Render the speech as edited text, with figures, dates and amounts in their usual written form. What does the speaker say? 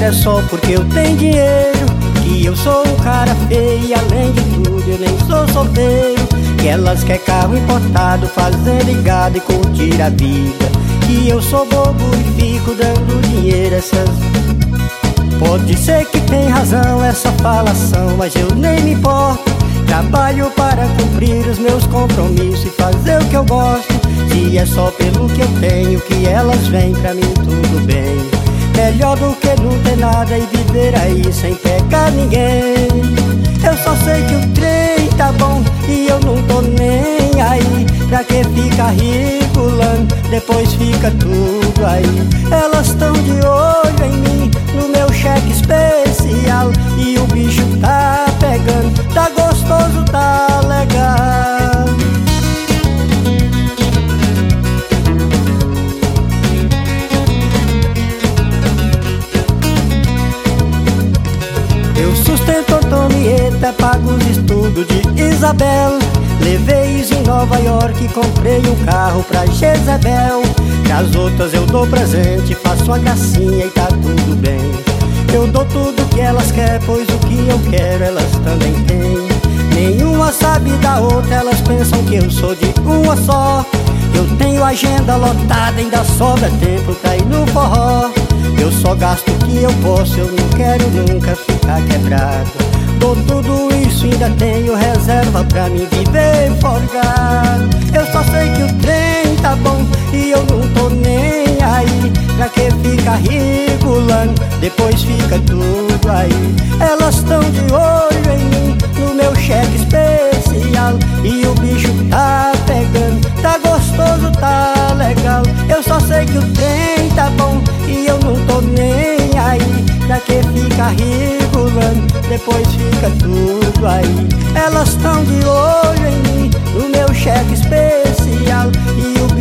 é só porque eu tenho dinheiro, que eu sou um cara feio e além de tudo eu nem sou solteiro. Que elas quer carro importado, fazer ligado e curtir a vida, que eu sou bobo e fico dando dinheiro. Essas... Pode ser que tem razão essa falação, mas eu nem me importo. Trabalho para cumprir os meus compromissos e fazer o que eu gosto. Se é só pelo que eu tenho que elas vêm, pra mim tudo bem. Melhor do que não ter nada e viver aí sem pegar ninguém. Eu só sei que o trem tá bom e eu não tô nem aí. Pra que ficar regulando, depois fica tudo aí. Elas tão de olho em mim, no meu cheque especial, e o bicho tá pegando, tá gostoso, tá legal. Eu sustento Antonieta, pago os estudos de Isabel. Levei-os em Nova York e comprei um carro pra Jezebel. Pras outras eu dou presente, faço uma gracinha e tá tudo bem. Eu dou tudo que elas querem, pois o que eu quero elas também têm. Nenhuma sabe da outra, elas pensam que eu sou de uma só. Eu tenho agenda lotada, ainda sobra tempo pra ir no forró. Eu só gasto o que eu posso, eu não quero nunca ficar quebrado. Dou tudo isso, ainda tenho reserva pra mim viver folgado. Eu só sei que o trem tá bom e eu não tô nem aí. Pra que ficar regulando, depois fica tudo aí. Elas tão de olho em mim, no meu cheque especial, e o bicho tá pegando, tá gostoso, tá legal. Eu só sei que o trem tá bom e eu não tô nem aí. Pra que ficar regulando, depois fica tudo aí. Elas tão de olho em mim, no meu cheque especial, e o